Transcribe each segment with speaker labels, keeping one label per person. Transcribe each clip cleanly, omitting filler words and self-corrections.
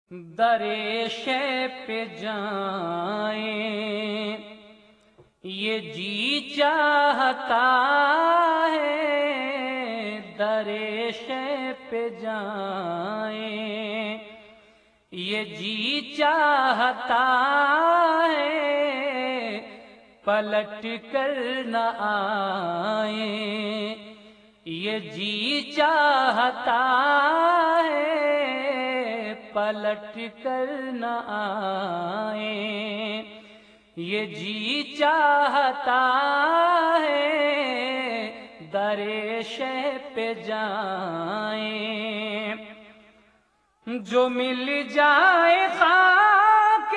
Speaker 1: درِ شے پہ جائیں یہ جی چاہتا ہے، درِ شے پہ جائیں یہ جی چاہتا ہے، پلٹ کر نہ آئیں یہ جی چاہتا ہے، پلٹ کر نہ آئیں یہ جی چاہتا ہے، درِ شے پہ جائیں جو مل جائے خاک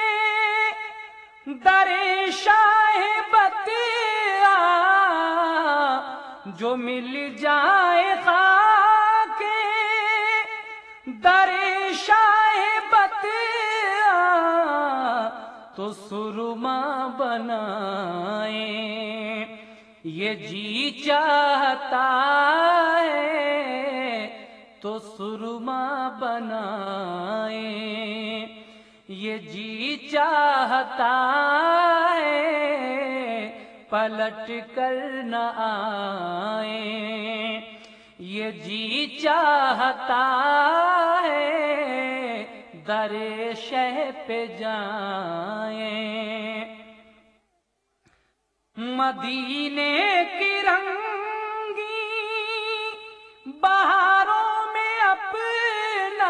Speaker 1: درِ شاہ بطیہ، جو مل جائے خاک درِ شاہ بطیہ تو سرما بنائیں یہ جی چاہتا ہے، تو سرما بنائیں یہ جی چاہتا ہے، پلٹ کر نہ آئیں یہ جی چاہتا ہے، درِ شے پہ جائیں مدینے کی رنگی بہاروں میں اپنا،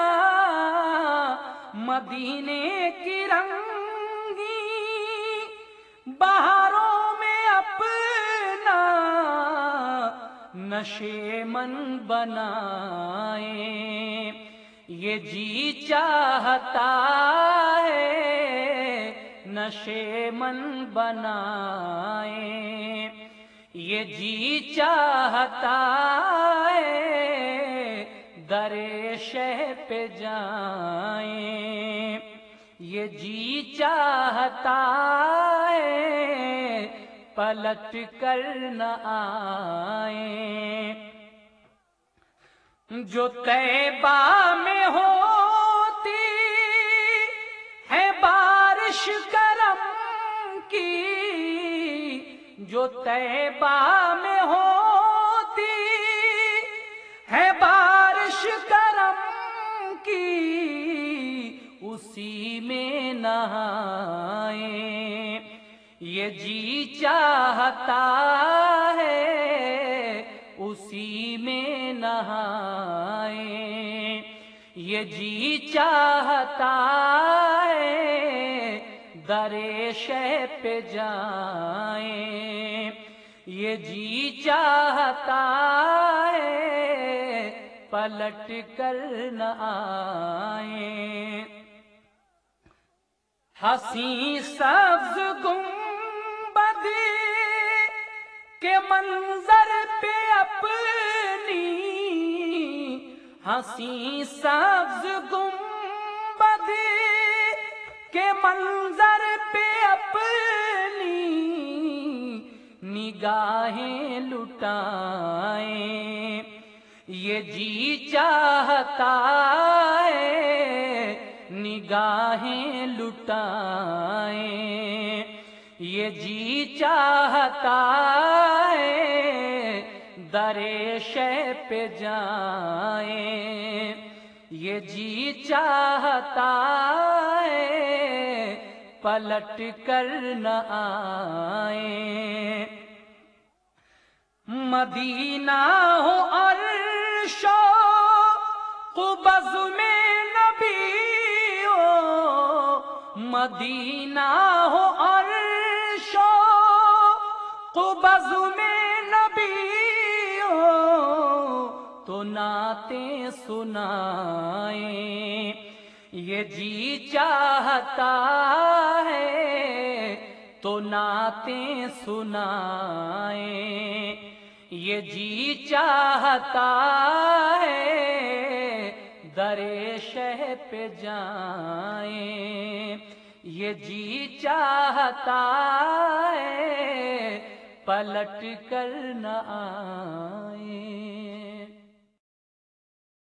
Speaker 1: مدینے کی رنگی بہاروں میں اپنا نشیمن بنائیں یہ جی چاہتا ہے، نشیمن بنائیں یہ جی چاہتا ہے، درِ شے پہ جائیں یہ جی چاہتا ہے، پلٹ کر نہ آئیں جو طیبہ میں ہوتی ہے بارش کرم کی، جو طیبہ میں ہوتی ہے بارش کرم کی، اسی میں نہائیں یہ جی چاہتا ہے، اسی میں نہائیں یہ جی چاہتا ہے، درِ شے پہ جائیں یہ جی چاہتا ہے، پلٹ کر نہ آئیں حسین سبز گنبد کے منظر پہ اپنی، حسین سبز گنبد کے منظر پہ اپنی نگاہیں لٹائیں یہ جی چاہتا ہے، نگاہیں لٹائیں یہ جی چاہتا ہے، درِ شے پہ جائیں یہ جی چاہتا ہے، پلٹ کر نہ آئیں مدینہ ہو عرش و قبض میں نبی ہو، مدینہ ہو عرش و قبض میں نبی ہو، تو نعتیں سنائیں یہ جی چاہتا ہے، تو نعتیں سنائیں یہ جی چاہتا ہے، درِ شے پہ جائیں یہ جی چاہتا ہے، پلٹ کر نہ آئیں